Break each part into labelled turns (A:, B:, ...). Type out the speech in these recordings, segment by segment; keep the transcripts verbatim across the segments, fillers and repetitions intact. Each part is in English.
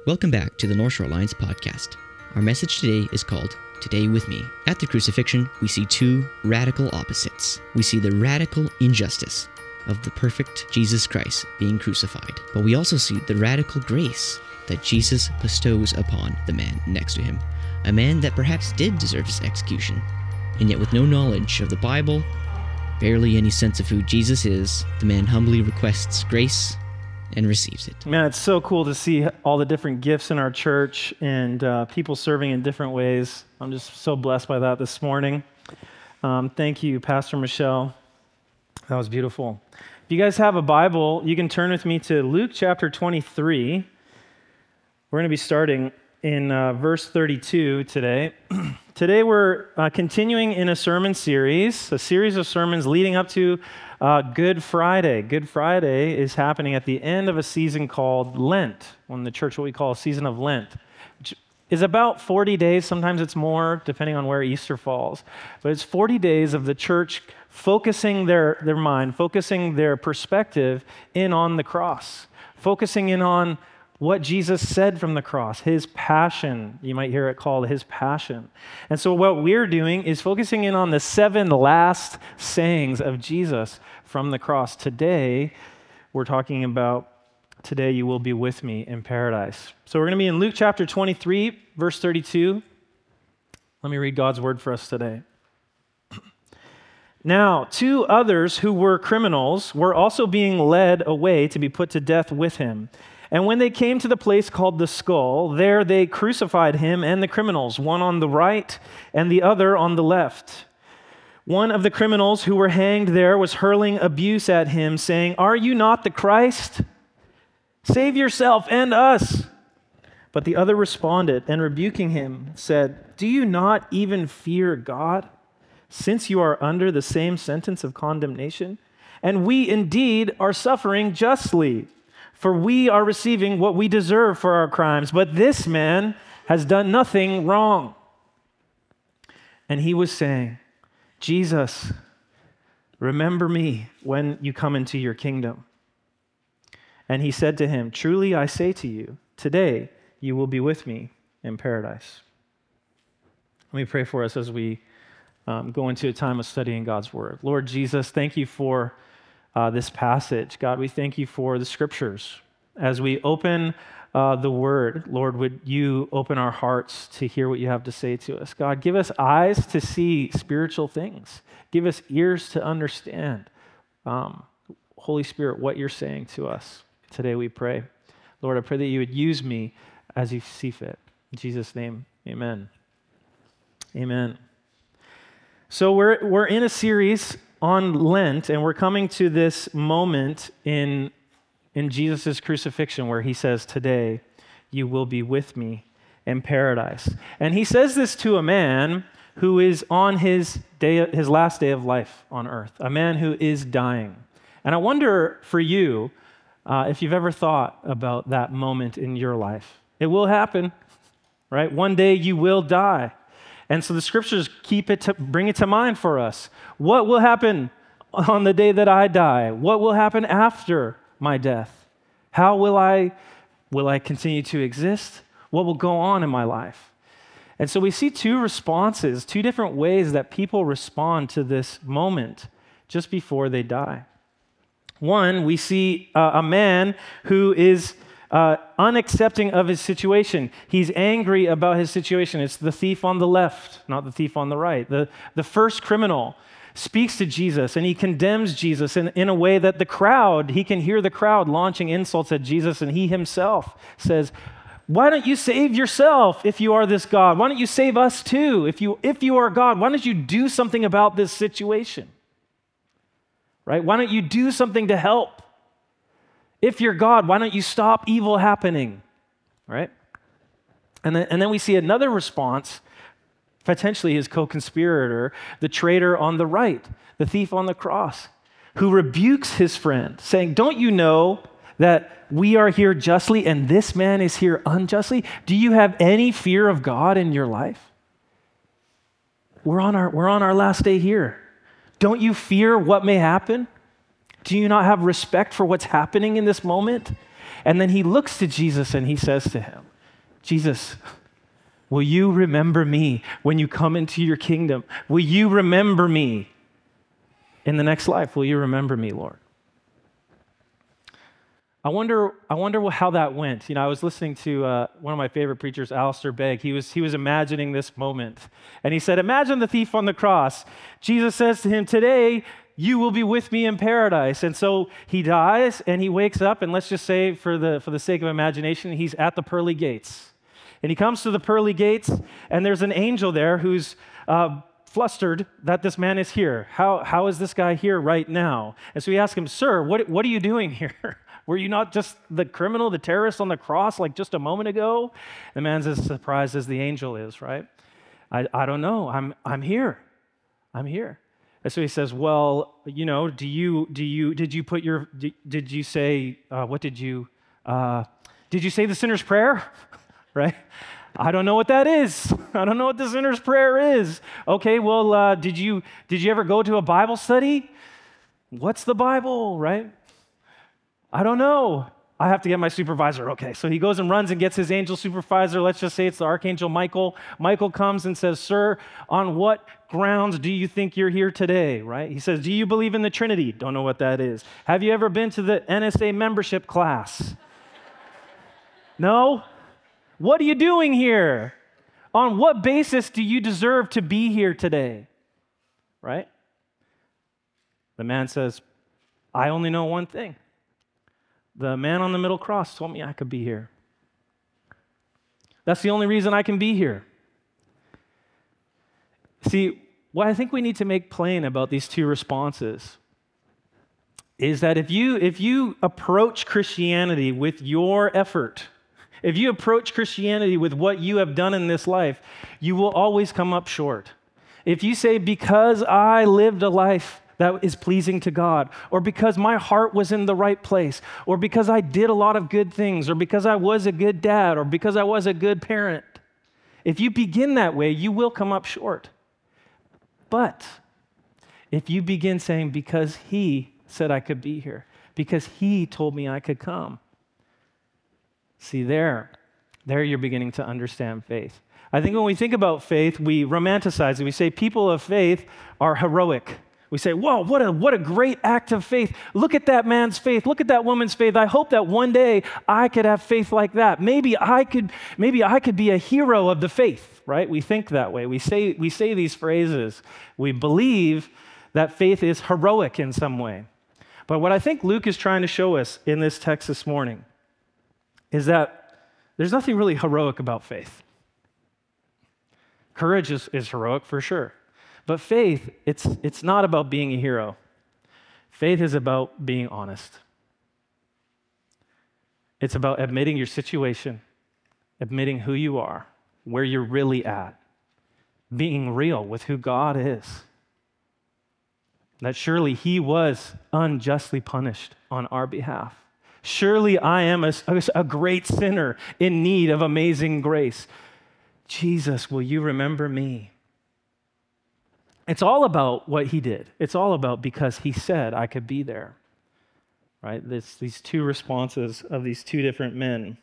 A: Welcome back to the North Shore Alliance podcast. Our message today is called Today With Me. At the crucifixion, we see two radical opposites. We see the radical injustice of the perfect Jesus Christ being crucified, but we also see the radical grace that Jesus bestows upon the man next to him, a man that perhaps did deserve his execution, and yet with no knowledge of the Bible, barely any sense of who Jesus is, the man humbly requests grace and receives it.
B: Man, it's so cool to see all the different gifts in our church and uh, people serving in different ways. I'm just so blessed by that this morning. Um, thank you, Pastor Michelle. That was beautiful. If you guys have a Bible, you can turn with me to Luke chapter twenty-three. We're going to be starting in uh, verse thirty-two today. Today we're uh, continuing in a sermon series, a series of sermons leading up to uh, Good Friday. Good Friday is happening at the end of a season called Lent, when the church what we call a season of Lent, which is about forty days. Sometimes it's more, depending on where Easter falls. But it's forty days of the church focusing their, their mind, focusing their perspective in on the cross, focusing in on what Jesus said from the cross, his passion. You might hear it called his passion. And so what we're doing is focusing in on the seven last sayings of Jesus from the cross. Today, we're talking about, today you will be with me in paradise. So we're going to be in Luke chapter twenty-three, verse thirty-two. Let me read God's word for us today. Now, two others who were criminals were also being led away to be put to death with him. And when they came to the place called the Skull, there they crucified him and the criminals, one on the right and the other on the left. One of the criminals who were hanged there was hurling abuse at him, saying, "Are you not the Christ? Save yourself and us." But the other responded and rebuking him said, "Do you not even fear God, since you are under the same sentence of condemnation? And we indeed are suffering justly, for we are receiving what we deserve for our crimes, but this man has done nothing wrong." And he was saying, "Jesus, remember me when you come into your kingdom." And he said to him, "Truly I say to you, today you will be with me in paradise." Let me pray for us as we um, go into a time of studying God's word. Lord Jesus, thank you for Uh, this passage. God, we thank you for the scriptures. As we open uh, the word, Lord, would you open our hearts to hear what you have to say to us? God, give us eyes to see spiritual things. Give us ears to understand, um, Holy Spirit, what you're saying to us. Today we pray. Lord, I pray that you would use me as you see fit. In Jesus' name, amen. Amen. So we're we're in a series on Lent, and we're coming to this moment in, in Jesus' crucifixion where he says, "Today you will be with me in paradise." And he says this to a man who is on his day, his last day of life on earth, a man who is dying. And I wonder for you uh, if you've ever thought about that moment in your life. It will happen, right? One day you will die. And so the scriptures keep it to, bring it to mind for us. What will happen on the day that I die? What will happen after my death? How will I, will I continue to exist? What will go on in my life? And so we see two responses, two different ways that people respond to this moment just before they die. One, we see uh, a man who is Uh, unaccepting of his situation. He's angry about his situation. It's the thief on the left, not the thief on the right. The, the first criminal speaks to Jesus, and he condemns Jesus in, in a way that the crowd, he can hear the crowd launching insults at Jesus, and he himself says, "Why don't you save yourself if you are this God? Why don't you save us too? If you, if you are God, why don't you do something about this situation? Right? Why don't you do something to help? If you're God, why don't you stop evil happening?" Right? And then, and then we see another response, potentially his co-conspirator, the traitor on the right, the thief on the cross, who rebukes his friend, saying, "Don't you know that we are here justly and this man is here unjustly? Do you have any fear of God in your life? We're on our, we're on our last day here. Don't you fear what may happen? Do you not have respect for what's happening in this moment?" And then he looks to Jesus and he says to him, Jesus, will you remember me when you come into your kingdom? Will you remember me in the next life? Will you remember me, Lord? I wonder, I wonder how that went. You know, I was listening to uh, one of my favorite preachers, Alistair Begg. He was, he was imagining this moment. And he said, imagine the thief on the cross. Jesus says to him, today, you will be with me in paradise. And so he dies and he wakes up, and let's just say for the, for the sake of imagination, he's at the pearly gates. And he comes to the pearly gates, and there's an angel there who's uh, flustered that this man is here. How, how is this guy here right now? And so he asks him, sir, what, what are you doing here? Were you not just the criminal, the terrorist on the cross like just a moment ago? The man's as surprised as the angel is, right? I, I don't know. I'm, I'm here. I'm here. And so he says, well, you know, do you, do you, did you put your, did, did you say, uh, what did you, uh, did you say the sinner's prayer? Right? I don't know what that is. I don't know what the sinner's prayer is. Okay, well, uh, did you, did you ever go to a Bible study? What's the Bible, right? I don't know. I have to get my supervisor. Okay, so he goes and runs and gets his angel supervisor. Let's just say it's the Archangel Michael. Michael comes and says, sir, on what grounds do you think you're here today, right? He says, do you believe in the Trinity? Don't know what that is. Have you ever been to the N S A membership class? No? What are you doing here? On what basis do you deserve to be here today? Right? The man says, I only know one thing. The man on the middle cross told me I could be here. That's the only reason I can be here. See, what I think we need to make plain about these two responses is that if you, if you approach Christianity with your effort, if you approach Christianity with what you have done in this life, you will always come up short. If you say, because I lived a life that is pleasing to God, or because my heart was in the right place, or because I did a lot of good things, or because I was a good dad, or because I was a good parent. If you begin that way, you will come up short. But if you begin saying, because he said I could be here, because he told me I could come, see there, there you're beginning to understand faith. I think when we think about faith, we romanticize it. We say people of faith are heroic. We say, whoa, what a, what a great act of faith. Look at that man's faith. Look at that woman's faith. I hope that one day I could have faith like that. Maybe I could, maybe I could be a hero of the faith, right? We think that way. We say, we say these phrases. We believe that faith is heroic in some way. But what I think Luke is trying to show us in this text this morning is that there's nothing really heroic about faith. Courage is, is heroic for sure. But faith, it's, it's not about being a hero. Faith is about being honest. It's about admitting your situation, admitting who you are, where you're really at, being real with who God is. That surely he was unjustly punished on our behalf. Surely I am a, a great sinner in need of amazing grace. Jesus, will you remember me? It's all about what he did. It's all about because he said I could be there, right? This, these two responses of these two different men.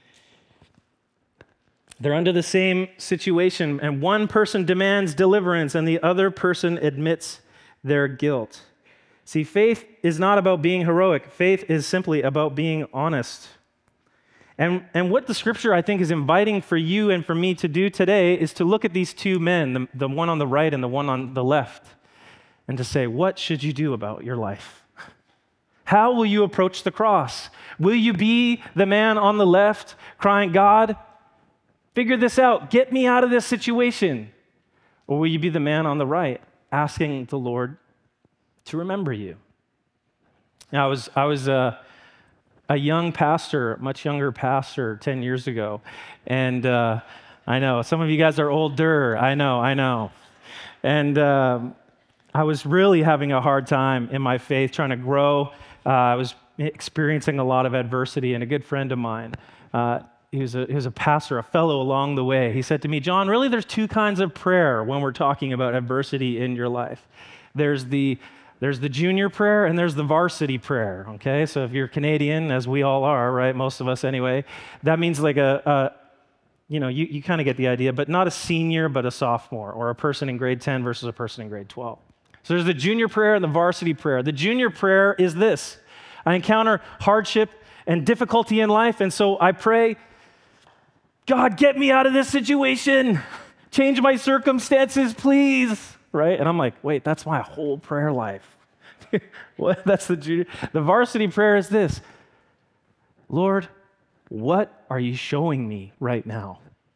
B: They're under the same situation, and one person demands deliverance, and the other person admits their guilt. See, faith is not about being heroic. Faith is simply about being honest. And, and what the scripture, I think, is inviting for you and for me to do today is to look at these two men, the, the one on the right and the one on the left, and to say, what should you do about your life? How will you approach the cross? Will you be the man on the left crying, God, figure this out, get me out of this situation? Or will you be the man on the right asking the Lord to remember you? Now, I was, I was, uh, a young pastor, much younger pastor ten years ago. And uh, I know, some of you guys are older. I know, I know. And um, I was really having a hard time in my faith, trying to grow. Uh, I was experiencing a lot of adversity, and a good friend of mine, uh, he was, a, he was a pastor, a fellow along the way. He said to me, John, really there's two kinds of prayer when we're talking about adversity in your life. There's the There's the junior prayer and there's the varsity prayer, okay? So if you're Canadian, as we all are, right, most of us anyway, that means like a, you know, you, you kind of get the idea, but not a senior, but a sophomore, or a person in grade ten versus a person in grade twelve. So there's the junior prayer and the varsity prayer. The junior prayer is this: I encounter hardship and difficulty in life, and so I pray, God, get me out of this situation. Change my circumstances, please. Right? And I'm like, wait, that's my whole prayer life. Well, that's the junior. The varsity prayer is this: Lord, what are you showing me right now?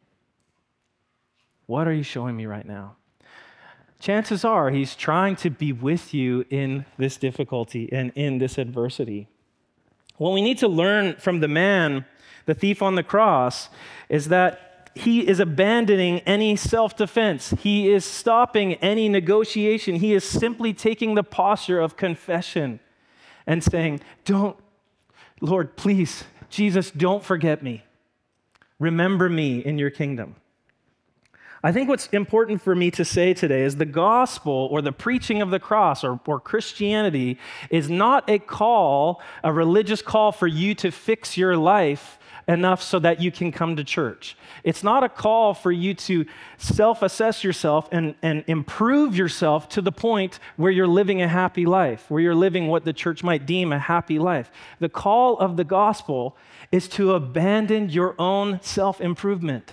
B: What are you showing me right now? Chances are he's trying to be with you in this difficulty and in this adversity. What we need to learn from the man, the thief on the cross, is that he is abandoning any self-defense. He is stopping any negotiation. He is simply taking the posture of confession and saying, don't, Lord, please, Jesus, don't forget me. Remember me in your kingdom. I think what's important for me to say today is the gospel, or the preaching of the cross, or, or Christianity, is not a call, a religious call for you to fix your life enough so that you can come to church. It's not a call for you to self-assess yourself and, and improve yourself to the point where you're living a happy life, where you're living what the church might deem a happy life. The call of the gospel is to abandon your own self-improvement,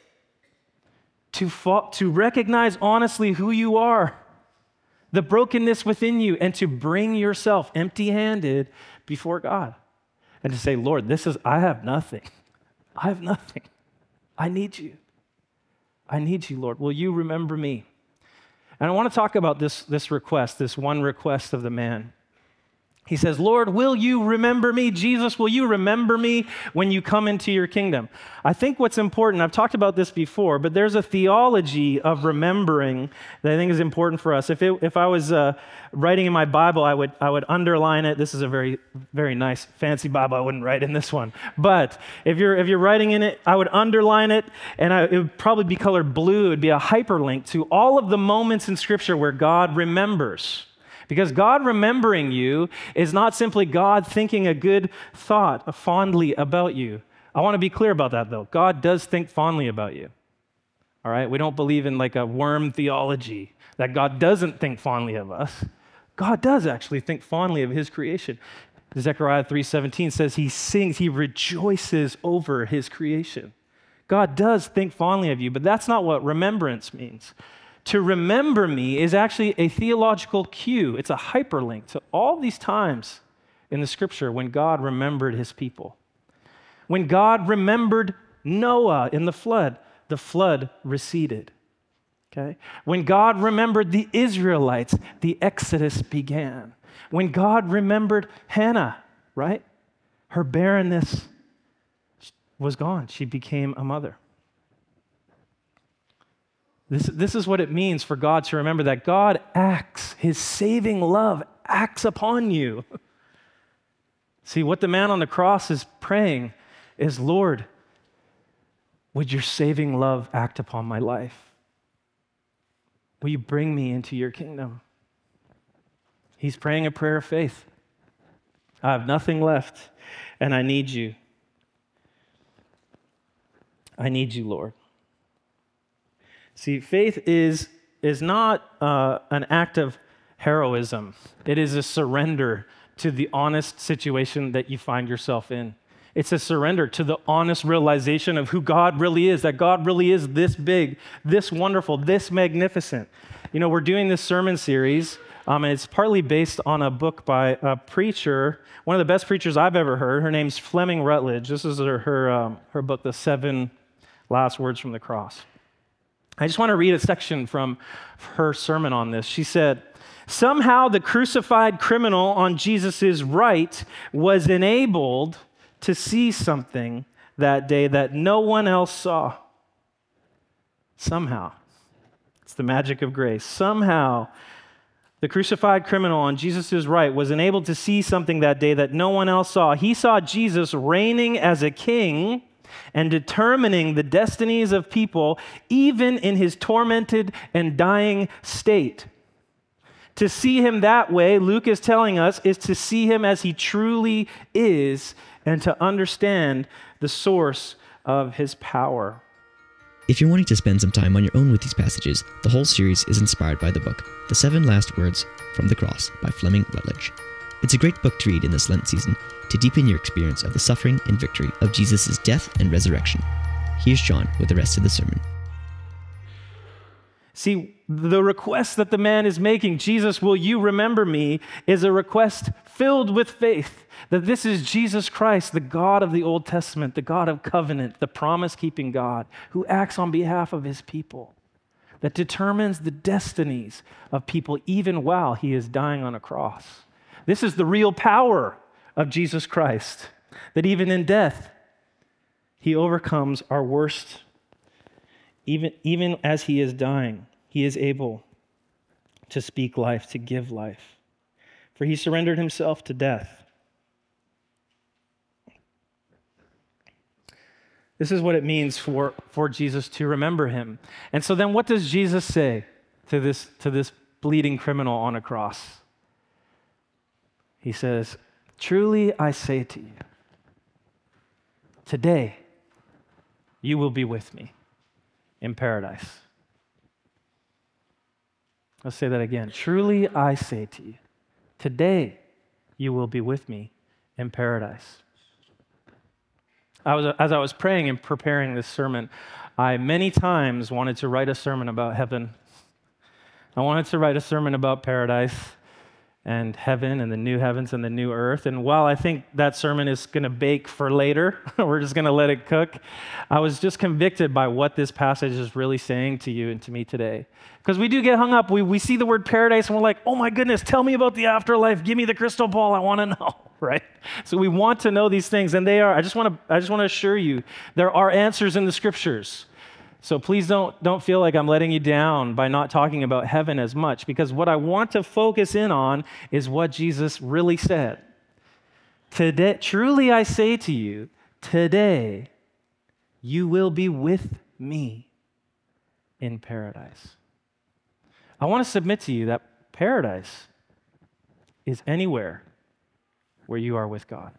B: to, fa- to recognize honestly who you are, the brokenness within you, and to bring yourself empty-handed before God. And to say, Lord, this is, I have nothing. I have nothing. I need you. I need you, Lord. Will you remember me? And I want to talk about this, this request, this one request of the man. He says, Lord, will you remember me? Jesus, will you remember me when you come into your kingdom? I think what's important, I've talked about this before, but there's a theology of remembering that I think is important for us. If it, if I was uh, writing in my Bible, I would I would underline it. This is a very, very nice, fancy Bible. I wouldn't write in this one. But if you're if you're writing in it, I would underline it, and I, it would probably be colored blue. It would be a hyperlink to all of the moments in Scripture where God remembers. Because God remembering you is not simply God thinking a good thought fondly about you. I want to be clear about that, though. God does think fondly about you. All right? We don't believe in like a worm theology that God doesn't think fondly of us. God does actually think fondly of his creation. Zechariah three seventeen says he sings, he rejoices over his creation. God does think fondly of you, but that's not what remembrance means. To remember me is actually a theological cue. It's a hyperlink to all these times in the Scripture when God remembered his people. When God remembered Noah in the flood, the flood receded. Okay? When God remembered the Israelites, the Exodus began. When God remembered Hannah, right? Her barrenness was gone. She became a mother. This, this is what it means for God to remember that God acts, his saving love acts upon you. See, what the man on the cross is praying is, Lord, would your saving love act upon my life? Will you bring me into your kingdom? He's praying a prayer of faith. I have nothing left, and I need you. I need you, Lord. See, faith is, is not uh, an act of heroism. It is a surrender to the honest situation that you find yourself in. It's a surrender to the honest realization of who God really is, that God really is this big, this wonderful, this magnificent. You know, we're doing this sermon series, um, and it's partly based on a book by a preacher, one of the best preachers I've ever heard. Her name's Fleming Rutledge. This is her, her, um, her book, The Seven Last Words from the Cross. I just want to read a section from her sermon on this. She said, somehow the crucified criminal on Jesus' right was enabled to see something that day that no one else saw. Somehow. It's the magic of grace. Somehow the crucified criminal on Jesus' right was enabled to see something that day that no one else saw. He saw Jesus reigning as a king and determining the destinies of people, even in his tormented and dying state. To see him that way, Luke is telling us, is to see him as he truly is and to understand the source of his power.
A: If you're wanting to spend some time on your own with these passages, the whole series is inspired by the book, The Seven Last Words from the Cross by Fleming Rutledge. It's a great book to read in this Lent season to deepen your experience of the suffering and victory of Jesus' death and resurrection. Here's John with the rest of the sermon.
B: See, the request that the man is making, Jesus, will you remember me, is a request filled with faith that this is Jesus Christ, the God of the Old Testament, the God of covenant, the promise-keeping God who acts on behalf of his people, that determines the destinies of people even while he is dying on a cross. This is the real power of Jesus Christ, that even in death, he overcomes our worst. Even, even as he is dying, he is able to speak life, to give life. For he surrendered himself to death. This is what it means for, for Jesus to remember him. And so then what does Jesus say to this, to this bleeding criminal on a cross? He says, "Truly I say to you, today you will be with me in paradise." Let's say that again. Truly I say to you, today you will be with me in paradise. I was, as I was praying and preparing this sermon, I many times wanted to write a sermon about heaven. I wanted to write a sermon about paradise and heaven and the new heavens and the new earth. And while I think that sermon is going to bake for later, we're just going to let it cook, I was just convicted by what this passage is really saying to you and to me today. Because we do get hung up. We, we see the word paradise and we're like, oh my goodness, tell me about the afterlife. Give me the crystal ball. I want to know, right? So we want to know these things, and they are, I just want to, I just want to assure you, there are answers in the scriptures. So please don't, don't feel like I'm letting you down by not talking about heaven as much, because what I want to focus in on is what Jesus really said. Today, truly I say to you, today you will be with me in paradise. I want to submit to you that paradise is anywhere where you are with God.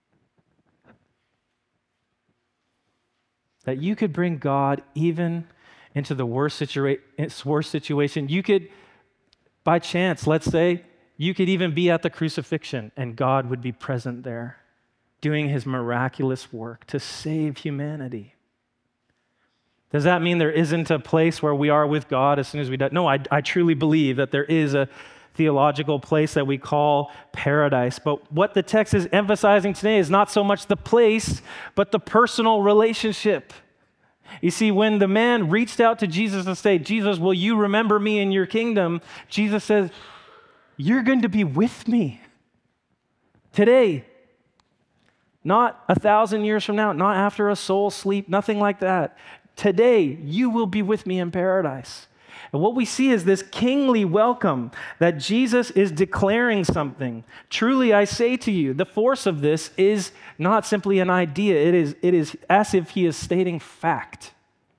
B: That you could bring God even into the worst, situa- worst situation. You could, by chance, let's say, you could even be at the crucifixion and God would be present there, doing his miraculous work to save humanity. Does that mean there isn't a place where we are with God as soon as we die? No, I, I truly believe that there is a theological place that we call paradise. But what the text is emphasizing today is not so much the place, but the personal relationship. You see, when the man reached out to Jesus to say, Jesus, will you remember me in your kingdom? Jesus says, you're going to be with me today. Not a thousand years from now, not after a soul sleep, nothing like that. Today, you will be with me in paradise. And what we see is this kingly welcome that Jesus is declaring something. Truly, I say to you, the force of this is not simply an idea. It is, it is as if he is stating fact.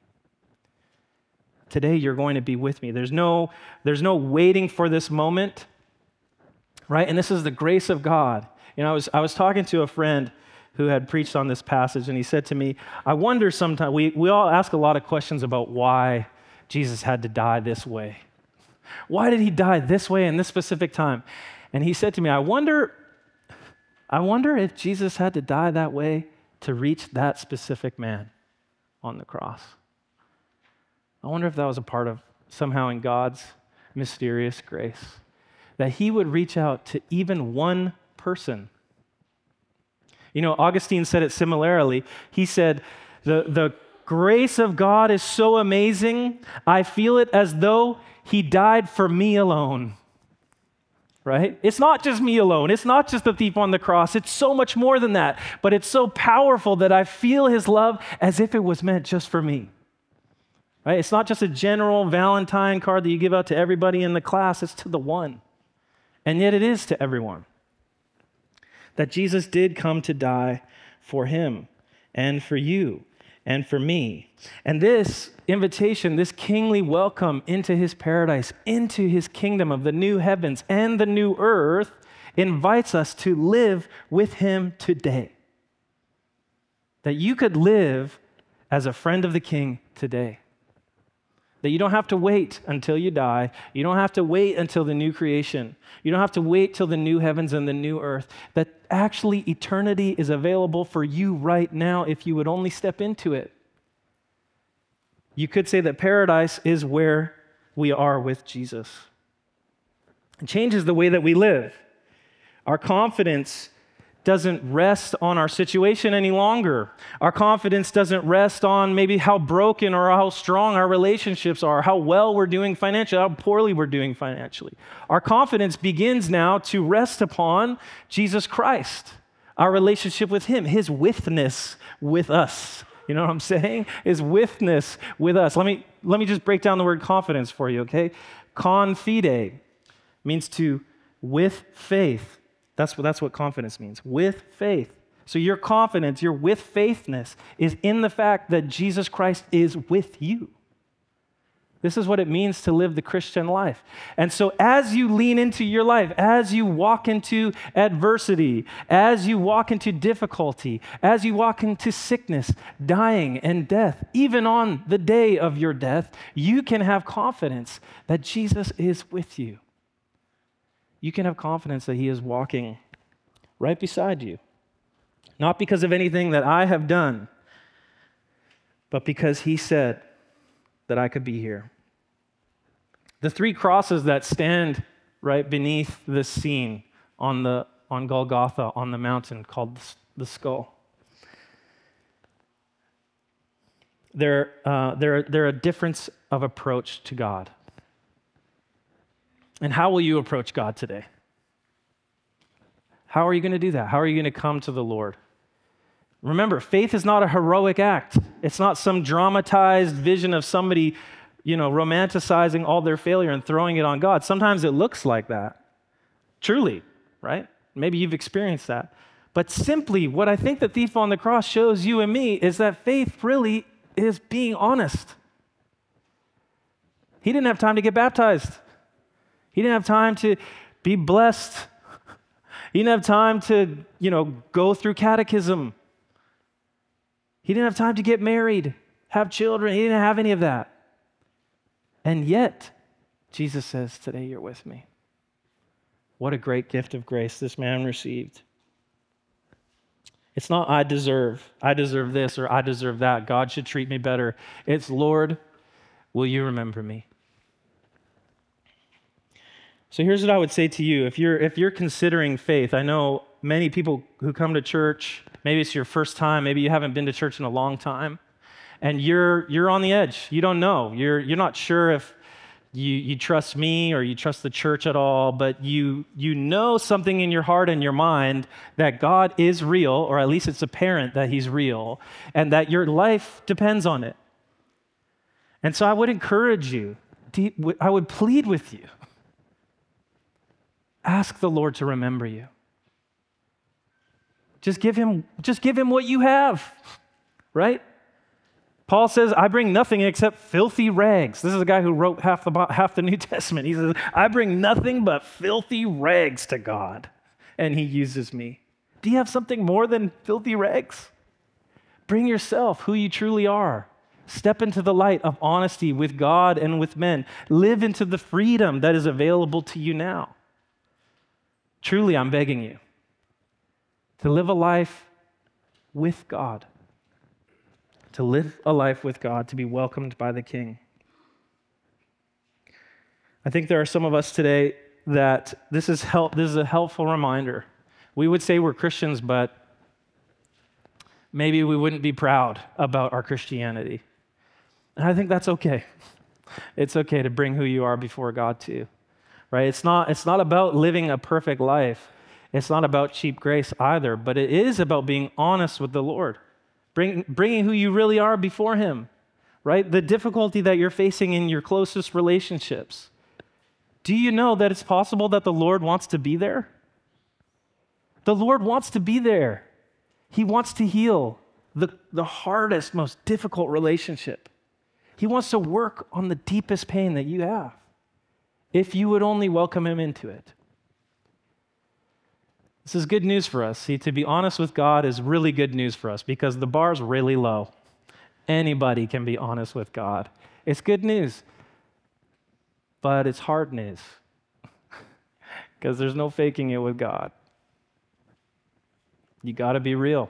B: Today, you're going to be with me. There's no, there's no waiting for this moment, right? And this is the grace of God. You know, I was, I was talking to a friend who had preached on this passage, and he said to me, I wonder sometimes, we, we all ask a lot of questions about why Jesus had to die this way. Why did he die this way in this specific time? And he said to me, I wonder, I wonder if Jesus had to die that way to reach that specific man on the cross. I wonder if that was a part of somehow in God's mysterious grace, that he would reach out to even one person. You know, Augustine said it similarly. He said, the, the grace of God is so amazing, I feel it as though he died for me alone. Right? It's not just me alone. It's not just the thief on the cross. It's so much more than that. But it's so powerful that I feel his love as if it was meant just for me. Right? It's not just a general Valentine card that you give out to everybody in the class. It's to the one. And yet it is to everyone. That Jesus did come to die for him and for you and for me. And this invitation, this kingly welcome into his paradise, into his kingdom of the new heavens and the new earth, invites us to live with him today. That you could live as a friend of the king today. That you don't have to wait until you die. You don't have to wait until the new creation. You don't have to wait till the new heavens and the new earth. That actually eternity is available for you right now if you would only step into it. You could say that paradise is where we are with Jesus. It changes the way that we live. Our confidence doesn't rest on our situation any longer. Our confidence doesn't rest on maybe how broken or how strong our relationships are, how well we're doing financially, how poorly we're doing financially. Our confidence begins now to rest upon Jesus Christ, our relationship with him, his withness with us. You know what I'm saying? His withness with us. Let me, let me just break down the word confidence for you, okay? Confide means to with faith. That's what, that's what confidence means, with faith. So your confidence, your with faithness is in the fact that Jesus Christ is with you. This is what it means to live the Christian life. And so as you lean into your life, as you walk into adversity, as you walk into difficulty, as you walk into sickness, dying, and death, even on the day of your death, you can have confidence that Jesus is with you. You can have confidence that he is walking right beside you. Not because of anything that I have done, but because he said that I could be here. The three crosses that stand right beneath this scene on the on Golgotha, on the mountain called the skull. They're, uh, they're, they're a difference of approach to God. And how will you approach God today? How are you going to do that? How are you going to come to the Lord? Remember, faith is not a heroic act. It's not some dramatized vision of somebody, you know, romanticizing all their failure and throwing it on God. Sometimes it looks like that. Truly, right? Maybe you've experienced that. But simply, what I think the thief on the cross shows you and me is that faith really is being honest. He didn't have time to get baptized. He didn't have time to be blessed. He didn't have time to, you know, go through catechism. He didn't have time to get married, have children. He didn't have any of that. And yet, Jesus says, today you're with me. What a great gift of grace this man received. It's not I deserve, I deserve this or I deserve that. God should treat me better. It's, Lord, will you remember me? So here's what I would say to you. If you're if you're considering faith, I know many people who come to church, maybe it's your first time, maybe you haven't been to church in a long time, and you're you're on the edge. You don't know. You're you're not sure if you you trust me or you trust the church at all, but you you know something in your heart and your mind that God is real, or at least it's apparent that he's real, and that your life depends on it. And so I would encourage you, I would plead with you, ask the Lord to remember you. Just give him, just give him what you have, right? Paul says, I bring nothing except filthy rags. This is a guy who wrote half the, half the New Testament. He says, I bring nothing but filthy rags to God, and he uses me. Do you have something more than filthy rags? Bring yourself, who you truly are. Step into the light of honesty with God and with men. Live into the freedom that is available to you now. Truly, I'm begging you to live a life with God, to live a life with God, to be welcomed by the King. I think there are some of us today that this is help. This is a helpful reminder. We would say we're Christians, but maybe we wouldn't be proud about our Christianity. And I think that's okay. It's okay to bring who you are before God too. Right? It's not, it's not about living a perfect life. It's not about cheap grace either, but it is about being honest with the Lord, bring, bringing who you really are before him, right? The difficulty that you're facing in your closest relationships. Do you know that it's possible that the Lord wants to be there? The Lord wants to be there. He wants to heal the, the hardest, most difficult relationship. He wants to work on the deepest pain that you have, if you would only welcome him into it. This is good news for us. See, to be honest with God is really good news for us because the bar's really low. Anybody can be honest with God. It's good news, but it's hard news because there's no faking it with God. You got to be real.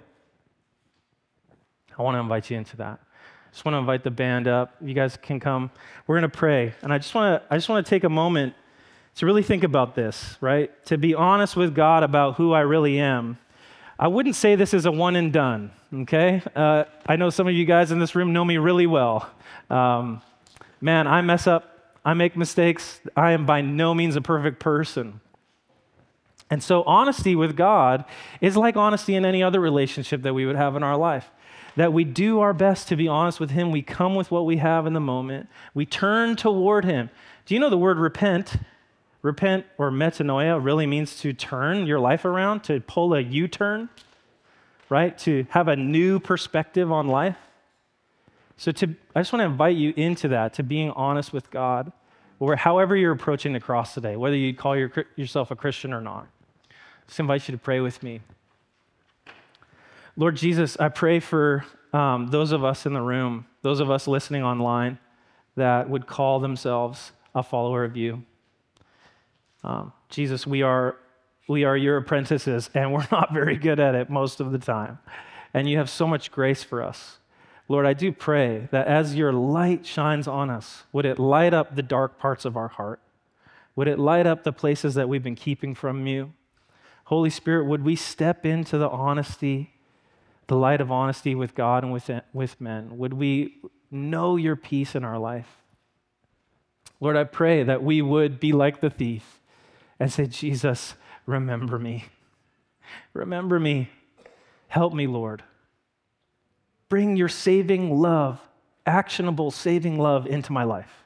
B: I want to invite you into that. I just want to invite the band up. You guys can come. We're going to pray, and I just want to I just want to take a moment to really think about this, right? To be honest with God about who I really am. I wouldn't say this is a one and done, okay? Uh, I know some of you guys in this room know me really well. Um, man, I mess up. I make mistakes. I am by no means a perfect person. And so honesty with God is like honesty in any other relationship that we would have in our life. That we do our best to be honest with him. We come with what we have in the moment. We turn toward him. Do you know the word repent? Repent, or metanoia, really means to turn your life around, to pull a U-turn, right? To have a new perspective on life. So to, I just want to invite you into that, to being honest with God, or however you're approaching the cross today, whether you call your, yourself a Christian or not. Just invite you to pray with me. Lord Jesus, I pray for um, those of us in the room, those of us listening online that would call themselves a follower of you. Um, Jesus, we are we are your apprentices, and we're not very good at it most of the time. And you have so much grace for us. Lord, I do pray that as your light shines on us, would it light up the dark parts of our heart? Would it light up the places that we've been keeping from you? Holy Spirit, would we step into the honesty, the light of honesty with God and with, with men? Would we know your peace in our life? Lord, I pray that we would be like the thief and say, Jesus, remember me. Remember me. Help me, Lord. Bring your saving love, actionable saving love into my life.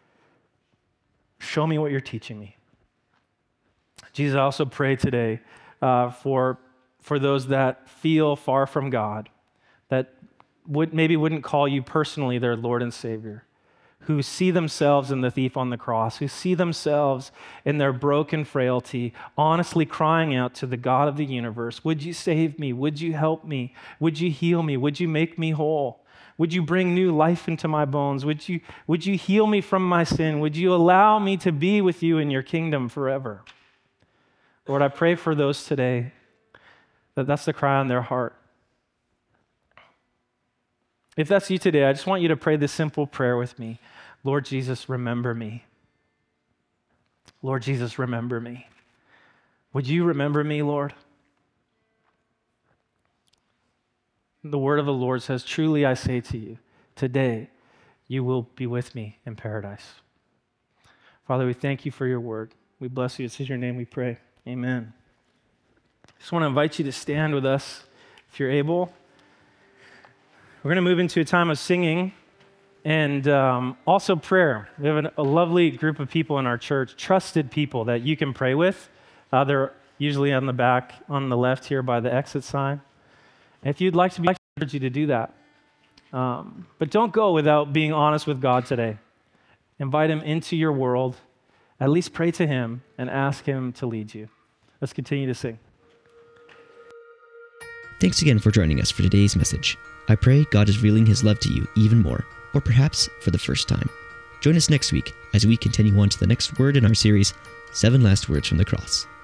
B: Show me what you're teaching me. Jesus, I also pray today uh, for, for those that feel far from God, that would maybe wouldn't call you personally their Lord and Savior, who see themselves in the thief on the cross, who see themselves in their broken frailty, honestly crying out to the God of the universe, would you save me? Would you help me? Would you heal me? Would you make me whole? Would you bring new life into my bones? Would you, would you heal me from my sin? Would you allow me to be with you in your kingdom forever? Lord, I pray for those today that that's the cry on their heart. If that's you today, I just want you to pray this simple prayer with me. Lord Jesus, remember me. Lord Jesus, remember me. Would you remember me, Lord? The word of the Lord says, truly I say to you, today you will be with me in paradise. Father, we thank you for your word. We bless you. It's in your name we pray. Amen. I just want to invite you to stand with us if you're able. We're going to move into a time of singing and um, also prayer. We have an, a lovely group of people in our church, trusted people that you can pray with. Uh, they're usually on the back, on the left here by the exit sign. And if you'd like to be, I encourage you to do that. Um, but don't go without being honest with God today. Invite him into your world. At least pray to him and ask him to lead you. Let's continue to sing.
A: Thanks again for joining us for today's message. I pray God is revealing his love to you even more, or perhaps for the first time. Join us next week as we continue on to the next word in our series, Seven Last Words from the Cross.